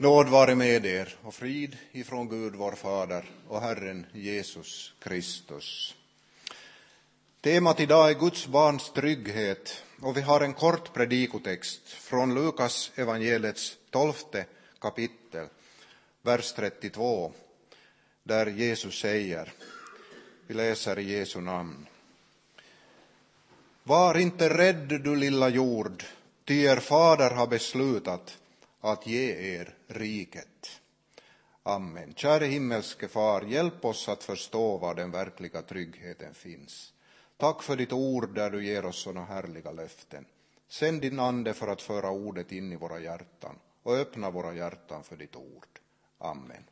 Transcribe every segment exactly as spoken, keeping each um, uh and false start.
Nåd vare med er och frid ifrån Gud vår Fader och Herren Jesus Kristus. Temat idag är Guds barns trygghet och vi har en kort predikotext från Lukas evangeliets tolfte kapitel, vers trettiotvå, där Jesus säger, vi läser i Jesu namn. Var inte rädd, du lilla jord, ty er fader har beslutat att ge er riket. Amen. Käre himmelske far, hjälp oss att förstå var den verkliga tryggheten finns. Tack för ditt ord där du ger oss sådana härliga löften. Sänd din ande för att föra ordet in i våra hjärtan och öppna våra hjärtan för ditt ord. Amen.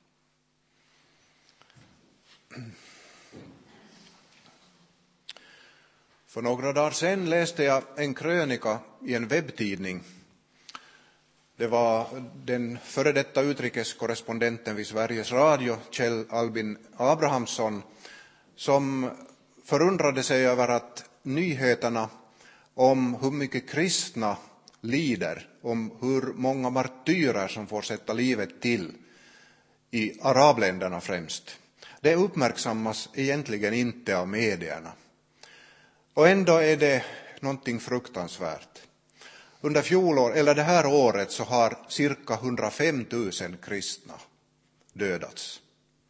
För några dagar sedan läste jag en krönika i en webbtidning. Det var den före detta utrikeskorrespondenten vid Sveriges Radio, Kjell Albin Abrahamsson, som förundrade sig över att nyheterna om hur mycket kristna lider, om hur många martyrer som får sätta livet till i arabländerna främst. Det uppmärksammas egentligen inte av medierna. Och ändå är det någonting fruktansvärt. Under fjolår, eller det här året, så har cirka hundrafem tusen kristna dödats.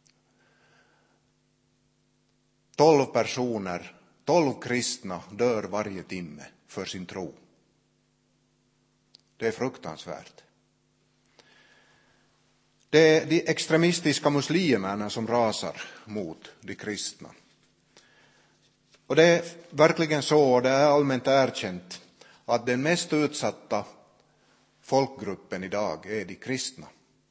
Tolv personer, tolv kristna dör varje timme för sin tro. Det är fruktansvärt. Det är de extremistiska muslimerna som rasar mot de kristna. Och det är verkligen så, och det är allmänt erkänt, att den mest utsatta folkgruppen idag är de kristna.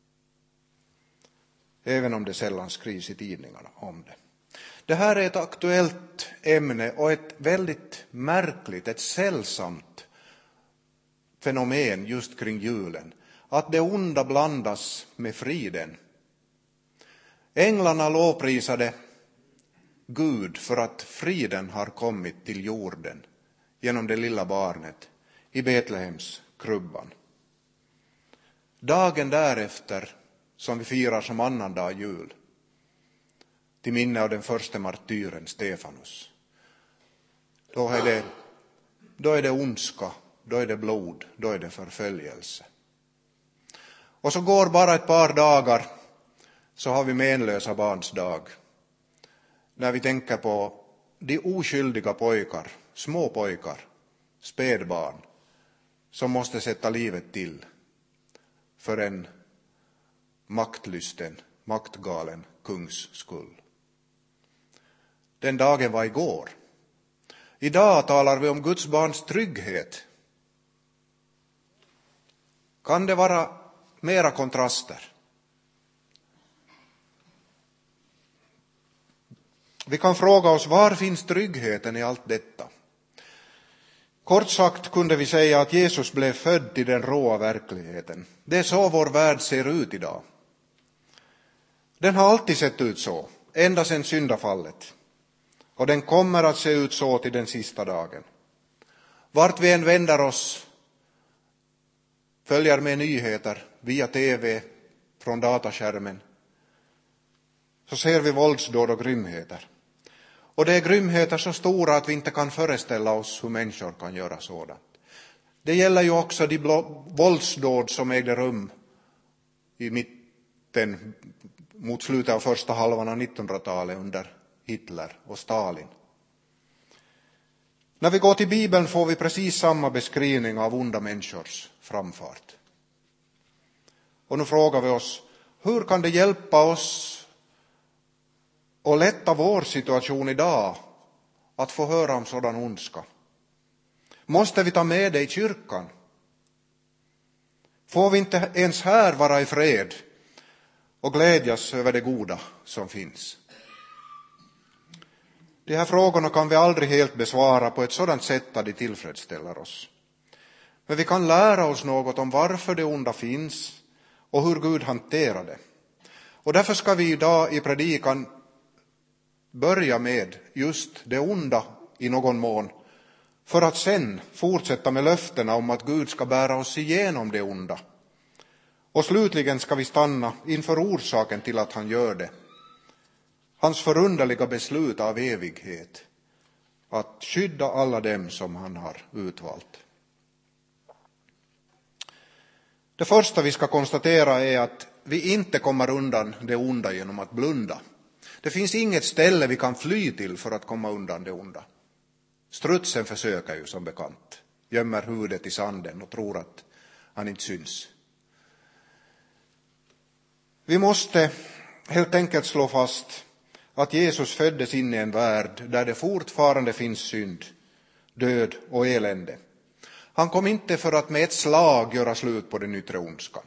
Även om det sällan skrivs i tidningarna om det. Det här är ett aktuellt ämne och ett väldigt märkligt, ett sällsamt fenomen just kring julen. Att det onda blandas med friden. Änglarna lovprisade Gud för att friden har kommit till jorden genom det lilla barnet i Betlehems krubban. Dagen därefter, som vi firar som annandag jul, till minne av den första martyren Stefanus, då är det, då är det ondska, då är det blod, då är det förföljelse. Och så går bara ett par dagar, så har vi menlösa barns dag, när vi tänker på de oskyldiga pojkar, små pojkar, spädbarn, som måste sätta livet till för en maktlysten, maktgalen kungs skull. Den dagen var igår. Idag talar vi om Guds barns trygghet. Kan det vara mera kontraster? Vi kan fråga oss, var finns tryggheten i allt detta? Kort sagt kunde vi säga att Jesus blev född i den råa verkligheten. Det är så vår värld ser ut idag. Den har alltid sett ut så, ända sedan syndafallet. Och den kommer att se ut så till den sista dagen. Vart vi än vänder oss, följer med nyheter via tv, från dataskärmen, så ser vi våldsdåd och grymheter. Och det är grymheter så stora att vi inte kan föreställa oss hur människor kan göra sådant. Det gäller ju också de våldsdåd som ägde rum i mitten mot slutet av första halvan av nittonhundratalet under Hitler och Stalin. När vi går till Bibeln får vi precis samma beskrivning av onda människors framfart. Och nu frågar vi oss, hur kan det hjälpa oss och lätta vår situation idag att få höra om sådan ondska? Måste vi ta med det i kyrkan? Får vi inte ens här vara i fred och glädjas över det goda som finns? De här frågorna kan vi aldrig helt besvara på ett sådant sätt att de tillfredsställer oss. Men vi kan lära oss något om varför det onda finns och hur Gud hanterar det. Och därför ska vi idag i predikan börja med just det onda i någon mån, för att sen fortsätta med löftena om att Gud ska bära oss igenom det onda Och slutligen ska vi stanna inför orsaken till att han gör det. Hans förunderliga beslut av evighet att skydda alla dem som han har utvalt. Det första vi ska konstatera är att vi inte kommer undan det onda genom att blunda. Det finns inget ställe vi kan fly till för att komma undan det onda. Strutsen försöker ju som bekant, gömmer huvudet i sanden och tror att han inte syns. Vi måste helt enkelt slå fast att Jesus föddes in i en värld där det fortfarande finns synd, död och elände. Han kom inte för att med ett slag göra slut på den yttre ondskan.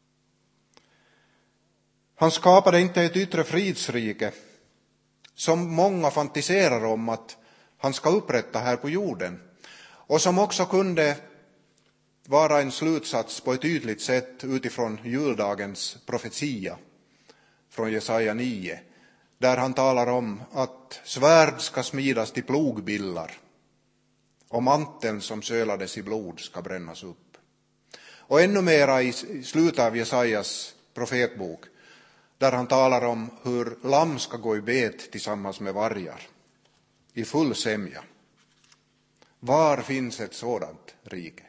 Han skapade inte ett yttre fridsrike som många fantiserar om att han ska upprätta här på jorden. Och som också kunde vara en slutsats på ett ytligt sätt utifrån juldagens profetia från Jesaja nio. Där han talar om att svärd ska smidas till plogbillar och manteln som sölades i blod ska brännas upp. Och ännu mera i slutet av Jesajas profetbok där han talar om hur lamm ska gå i bet tillsammans med vargar i full sämja. Var finns ett sådant rike?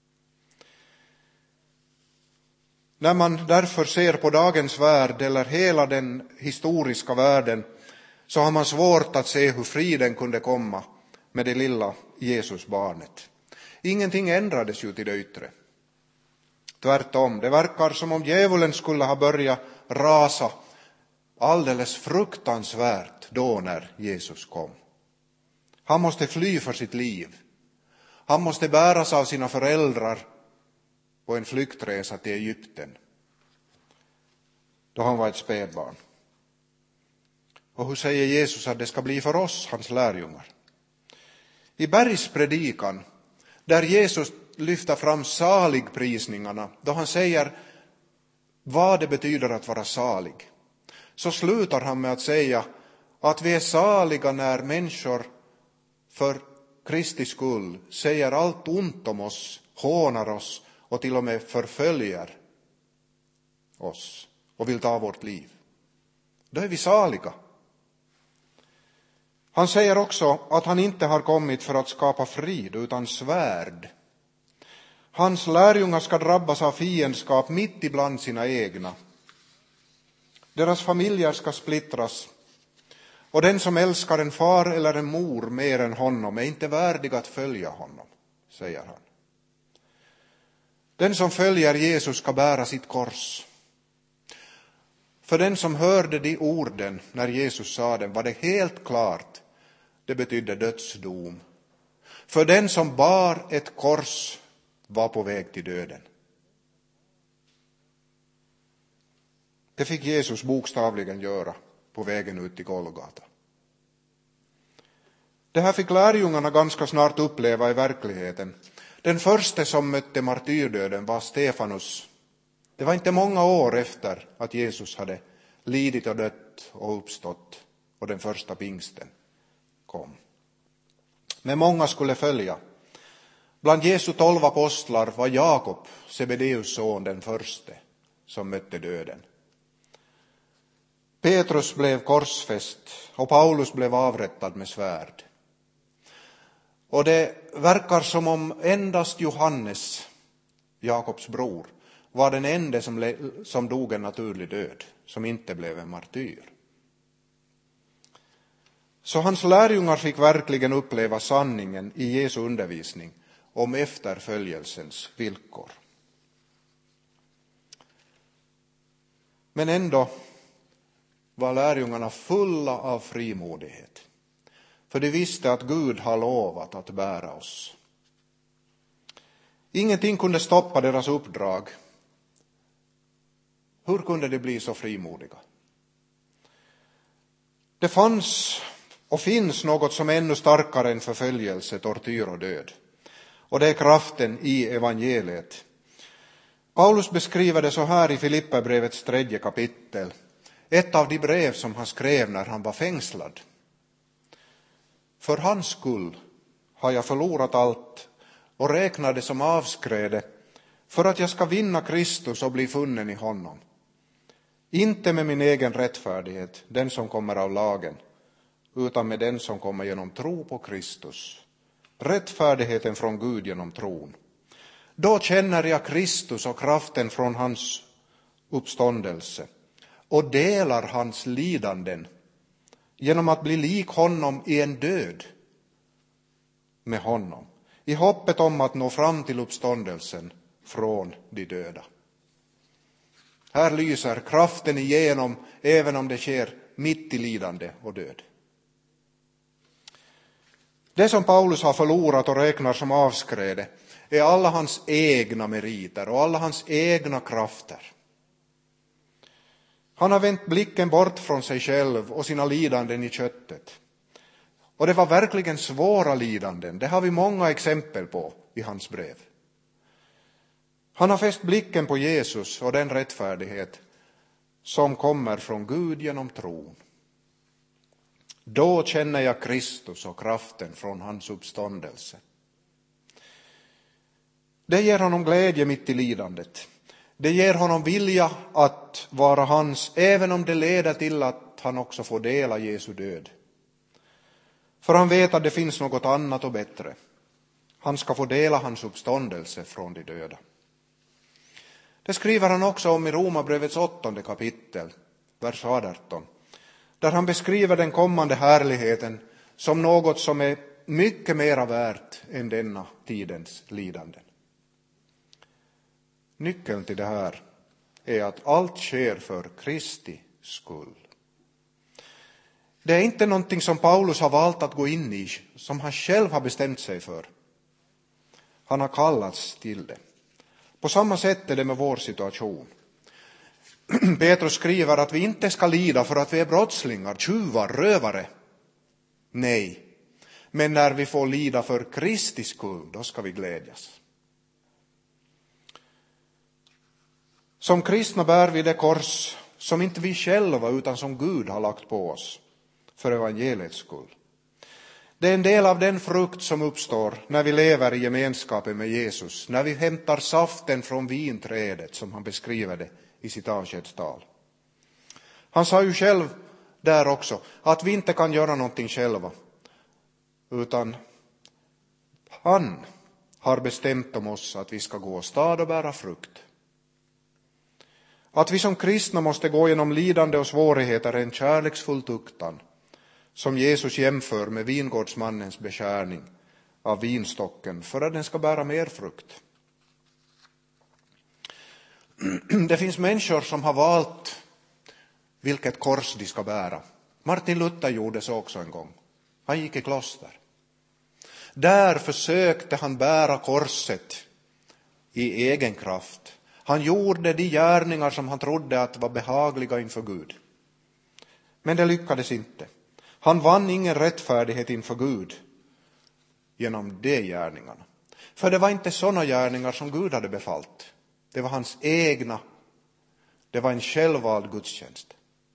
När man därför ser på dagens värld eller hela den historiska världen så har man svårt att se hur friden kunde komma med det lilla Jesusbarnet. Ingenting ändrades ju till det yttre. Tvärtom, det verkar som om djävulen skulle ha börjat rasa alldeles fruktansvärt då när Jesus kom. Han måste fly för sitt liv. Han måste bäras av sina föräldrar på en flyktresa till Egypten då han var ett spädbarn. Och hur säger Jesus att det ska bli för oss, hans lärjungar? I bergspredikan, där Jesus lyfter fram saligprisningarna, då han säger vad det betyder att vara salig, så slutar han med att säga att vi är saliga när människor för Kristi skull säger allt ont om oss, hånar oss och till och med förföljer oss och vill ta vårt liv. Då är vi saliga. Han säger också att han inte har kommit för att skapa frid utan svärd. Hans lärjungar ska drabbas av fiendskap mitt ibland sina egna. Deras familjer ska splittras. Och den som älskar en far eller en mor mer än honom är inte värdig att följa honom, säger han. Den som följer Jesus ska bära sitt kors. För den som hörde de orden när Jesus sa dem var det helt klart. Det betydde dödsdom. För den som bar ett kors var på väg till döden. Det fick Jesus bokstavligen göra på vägen ut till Golgata. Det här fick lärjungarna ganska snart uppleva i verkligheten. Den första som mötte martyrdöden var Stefanus. Det var inte många år efter att Jesus hade lidit och dött och uppstått och den första pingsten kom. Men många skulle följa. Bland Jesu tolv apostlar var Jakob, Sebedeus son, den första som mötte döden. Petrus blev korsfäst och Paulus blev avrättad med svärd. Och det verkar som om endast Johannes, Jakobs bror, var den enda som, le- som dog en naturlig död, som inte blev en martyr. Så hans lärjungar fick verkligen uppleva sanningen i Jesu undervisning om efterföljelsens villkor. Men ändå var lärjungarna fulla av frimodighet. För de visste att Gud har lovat att bära oss. Ingenting kunde stoppa deras uppdrag. Hur kunde de bli så frimodiga? Det fanns och finns något som är ännu starkare än förföljelse, tortyr och död. Och det är kraften i evangeliet. Paulus beskriver det så här i Filipperbrevets tredje kapitel. Ett av de brev som han skrev när han var fängslad. För hans skull har jag förlorat allt och räknar det som avskräde för att jag ska vinna Kristus och bli funnen i honom. Inte med min egen rättfärdighet, den som kommer av lagen, utan med den som kommer genom tro på Kristus. Rättfärdigheten från Gud genom tron. Då känner jag Kristus och kraften från hans uppståndelse och delar hans lidanden genom att bli lik honom i en död med honom, i hoppet om att nå fram till uppståndelsen från de döda. Här lyser kraften igenom även om det sker mitt i lidande och död. Det som Paulus har förlorat och räknar som avskräde är alla hans egna meriter och alla hans egna krafter. Han har vänt blicken bort från sig själv och sina lidanden i köttet. Och det var verkligen svåra lidanden. Det har vi många exempel på i hans brev. Han har fäst blicken på Jesus och den rättfärdighet som kommer från Gud genom tron. Då känner jag Kristus och kraften från hans uppståndelse. Det ger honom glädje mitt i lidandet. Det ger honom vilja att vara hans, även om det leder till att han också får dela Jesu död. För han vet att det finns något annat och bättre. Han ska få dela hans uppståndelse från de döda. Det skriver han också om i Romarbrevets åttonde kapitel, vers arton, där han beskriver den kommande härligheten som något som är mycket mera värt än denna tidens lidanden. Nyckeln till det här är att allt sker för Kristi skull. Det är inte någonting som Paulus har valt att gå in i, som han själv har bestämt sig för. Han har kallats till det. På samma sätt är det med vår situation. Petrus skriver att vi inte ska lida för att vi är brottslingar, tjuvar, rövare. Nej, men när vi får lida för Kristi skull, då ska vi glädjas. Som kristna bär vi det kors som inte vi själva utan som Gud har lagt på oss för evangeliets skull. Det är en del av den frukt som uppstår när vi lever i gemenskapen med Jesus, när vi hämtar saften från vinträdet som han beskriver det i sitt avskedstal. Han sa ju själv där också att vi inte kan göra någonting själva, utan han har bestämt om oss att vi ska gå åstad och bära frukt. Att vi som kristna måste gå genom lidande och svårigheter är en kärleksfull tuktan som Jesus jämför med vingårdsmannens beskärning av vinstocken för att den ska bära mer frukt. Det finns människor som har valt vilket kors de ska bära. Martin Luther gjorde så också en gång. Han gick i kloster. Där försökte han bära korset i egen kraft. Han gjorde de gärningar som han trodde att var behagliga inför Gud. Men det lyckades inte. Han vann ingen rättfärdighet inför Gud genom de gärningarna. För det var inte sådana gärningar som Gud hade befallt. Det var hans egna. Det var en självvald gudstjänst.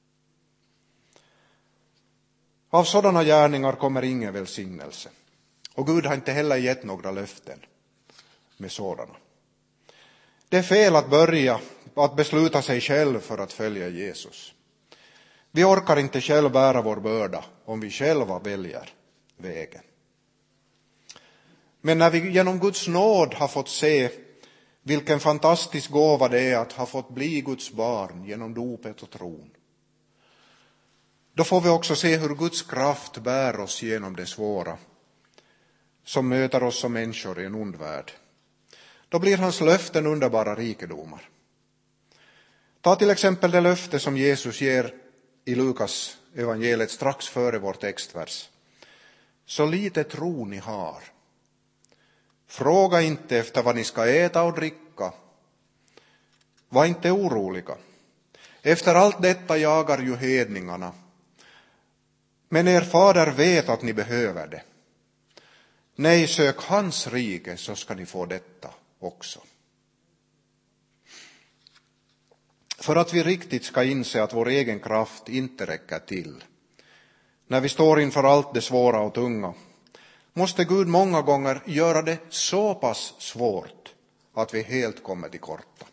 Av sådana gärningar kommer ingen välsignelse. Och Gud har inte heller gett några löften med sådana. Det är fel att börja att besluta sig själv för att följa Jesus. Vi orkar inte själv bära vår börda om vi själva väljer vägen. Men när vi genom Guds nåd har fått se vilken fantastisk gåva det är att ha fått bli Guds barn genom dopet och tron, då får vi också se hur Guds kraft bär oss genom det svåra som möter oss som människor i en ond värld. Då blir hans löften underbara rikedomar. Ta till exempel det löfte som Jesus ger i Lukas evangeliet strax före vår textvers. Så lite tro ni har. Fråga inte efter vad ni ska äta och dricka. Var inte oroliga. Efter allt detta jagar ju hedningarna. Men er fader vet att ni behöver det. Nej, sök hans rike så ska ni få detta också. För att vi riktigt ska inse att vår egen kraft inte räcker till, när vi står inför allt det svåra och tunga, måste Gud många gånger göra det så pass svårt att vi helt kommer till korta.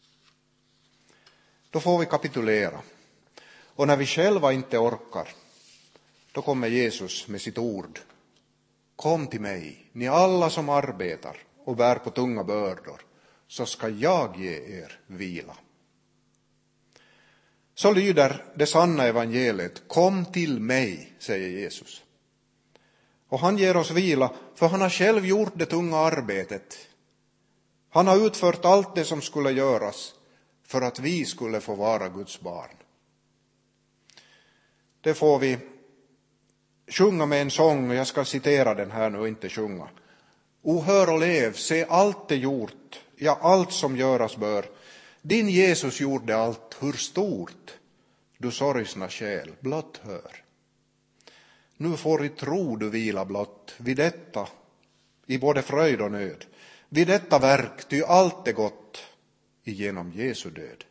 Då får vi kapitulera. Och när vi själva inte orkar, då kommer Jesus med sitt ord. Kom till mig, ni alla som arbetar och bär på tunga bördor, så ska jag ge er vila. Så lyder det sanna evangeliet. Kom till mig, säger Jesus. Och han ger oss vila, för han har själv gjort det tunga arbetet. Han har utfört allt det som skulle göras för att vi skulle få vara Guds barn. Det får vi sjunga med en sång, och jag ska citera den här nu och inte sjunga. O hör och lev, se allt är gjort, ja allt som göras bör. Din Jesus gjorde allt, hur stort du sorgsna själ blott hör. Nu får i tro du vila blott vid detta, i både fröjd och nöd. Vid detta verk, ty allt är gott igenom Jesu död.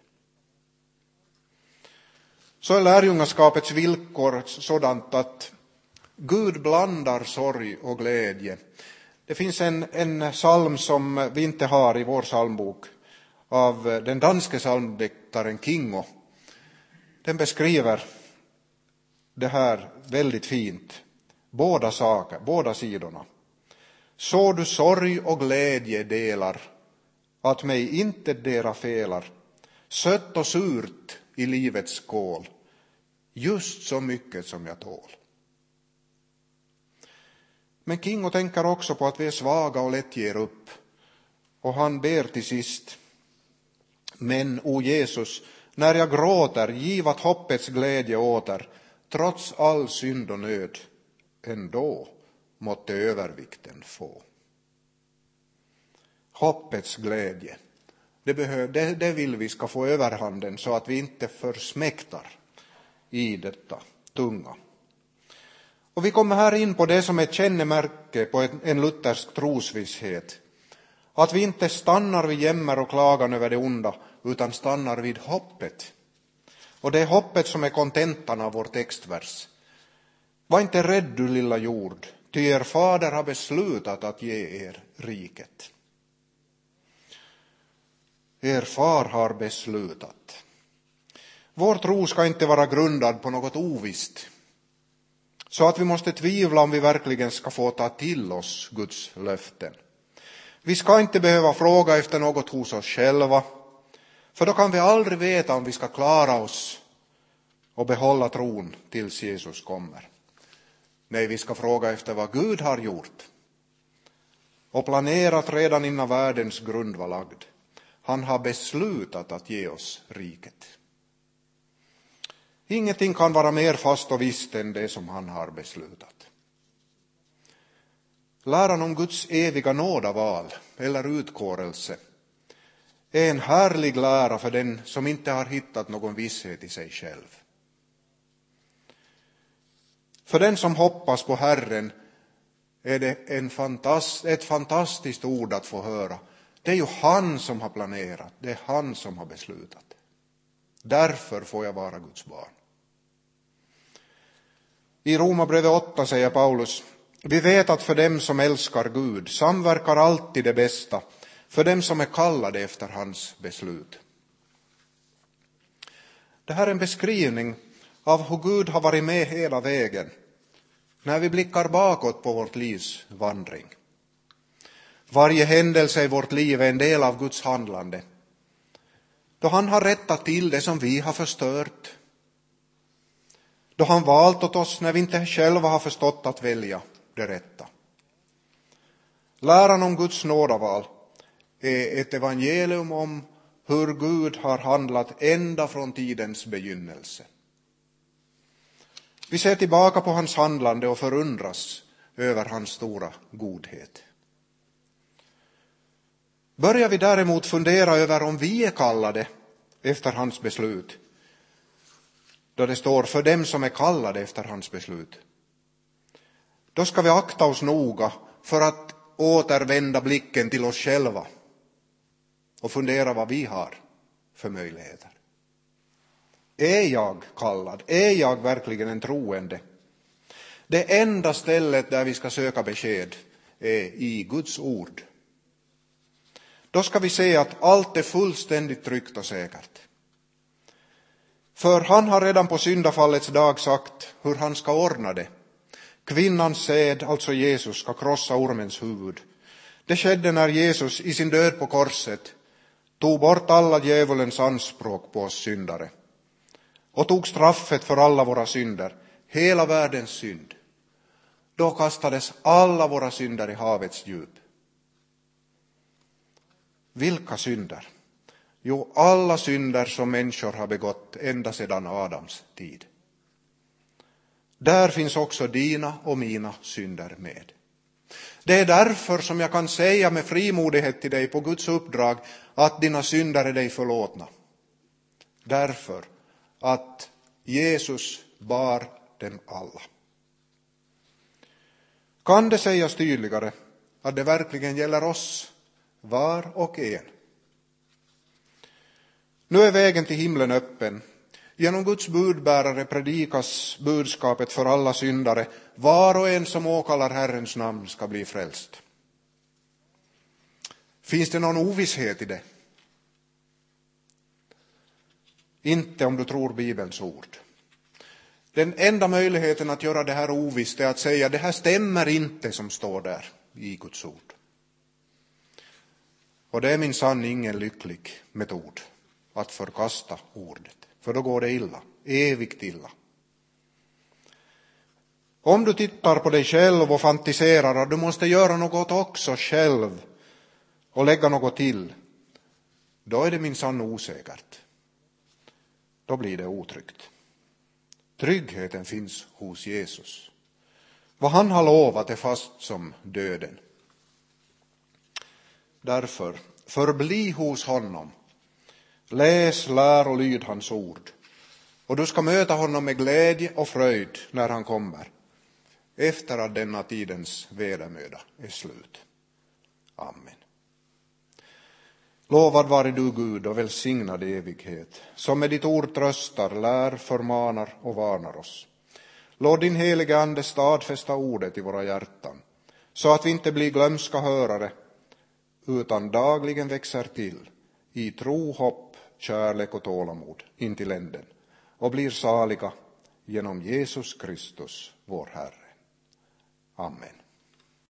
Så är lärjungaskapets villkor sådant att Gud blandar sorg och glädje. Det finns en, en psalm som vi inte har i vår psalmbok av den danske psalmdiktaren Kingo. Den beskriver det här väldigt fint. Båda saker, båda sidorna. Så du sorg och glädje delar, att mig inte dera felar. Sött och surt i livets skål, just så mycket som jag tål. Men Kingo tänker också på att vi är svaga och lätt ger upp. Och han ber till sist. Men, o Jesus, när jag gråter, givat hoppets glädje åter, trots all synd och nöd, ändå måtte övervikten få. Hoppets glädje, det, behöv, det, det vill vi ska få överhanden så att vi inte försmäktar i detta tunga. Och vi kommer här in på det som är ett kännemärke på en, en luthersk trosvisshet. Att vi inte stannar vid jämmer och klagan över det onda, utan stannar vid hoppet. Och det är hoppet som är kontentan av vår textvers. Var inte rädd, du lilla jord, ty er fader har beslutat att ge er riket. Er far har beslutat. Vår tro ska inte vara grundad på något ovisst, så att vi måste tvivla om vi verkligen ska få ta till oss Guds löften. Vi ska inte behöva fråga efter något hos oss själva, för då kan vi aldrig veta om vi ska klara oss och behålla tron tills Jesus kommer. Nej, vi ska fråga efter vad Gud har gjort och planerat redan innan världens grund var lagd. Han har beslutat att ge oss riket. Ingenting kan vara mer fast och visst än det som han har beslutat. Läran om Guds eviga nådaval eller utkårelse är en härlig lära för den som inte har hittat någon visshet i sig själv. För den som hoppas på Herren är det en fantast, ett fantastiskt ord att få höra. Det är ju han som har planerat, det är han som har beslutat. Därför får jag vara Guds barn. I Romarbrevet åtta säger Paulus: vi vet att för dem som älskar Gud samverkar alltid det bästa, för dem som är kallade efter hans beslut. Det här är en beskrivning av hur Gud har varit med hela vägen när vi blickar bakåt på vårt livs vandring. Varje händelse i vårt liv är en del av Guds handlande, då han har rättat till det som vi har förstört, då han valt åt oss när vi inte själva har förstått att välja det rätta. Läran om Guds nådaval är ett evangelium om hur Gud har handlat ända från tidens begynnelse. Vi ser tillbaka på hans handlande och förundras över hans stora godhet. Börjar vi däremot fundera över om vi är kallade efter hans beslut, då det står för dem som är kallade efter hans beslut, då ska vi akta oss noga för att återvända blicken till oss själva och fundera vad vi har för möjligheter. Är jag kallad? Är jag verkligen en troende? Det enda stället där vi ska söka besked är i Guds ord. Då ska vi se att allt är fullständigt tryggt och säkert. För han har redan på syndafallets dag sagt hur han ska ordna det. Kvinnans säd, alltså Jesus, ska krossa ormens huvud. Det skedde när Jesus i sin död på korset tog bort alla djävulens anspråk på oss syndare och tog straffet för alla våra synder, hela världens synd. Då kastades alla våra synder i havets djup. Vilka synder? Jo, alla synder som människor har begått ända sedan Adams tid. Där finns också dina och mina synder med. Det är därför som jag kan säga med frimodighet till dig på Guds uppdrag att dina synder är dig förlåtna. Därför att Jesus bar dem alla. Kan det sägas tydligare att det verkligen gäller oss, var och en? Nu är vägen till himlen öppen. Genom Guds budbärare predikas budskapet för alla syndare. Var och en som åkallar Herrens namn ska bli frälst. Finns det någon ovisshet i det? Inte om du tror Bibelns ord. Den enda möjligheten att göra det här ovisst är att säga det här stämmer inte som står där i Guds ord. Och det är minsann ingen lycklig metod att förkasta ordet. För då går det illa, evigt illa. Om du tittar på dig själv och fantiserar att du måste göra något också själv och lägga något till, då är det minsann osäkert. Då blir det otryggt. Tryggheten finns hos Jesus. Vad han har lovat är fast som döden. Därför, förbli hos honom. Läs, lär och lyd hans ord. Och du ska möta honom med glädje och fröjd när han kommer. Efter att denna tidens vedermöda är slut. Amen. Lovad vare du Gud och välsignad evighet, som med ditt ord tröstar, lär, förmanar och varnar oss. Låt din helige ande stadfästa ordet i våra hjärtan, så att vi inte blir glömska hörare, utan dagligen växer till i tro, hopp, kärlek och tålamod in till änden och blir saliga genom Jesus Kristus, vår Herre. Amen.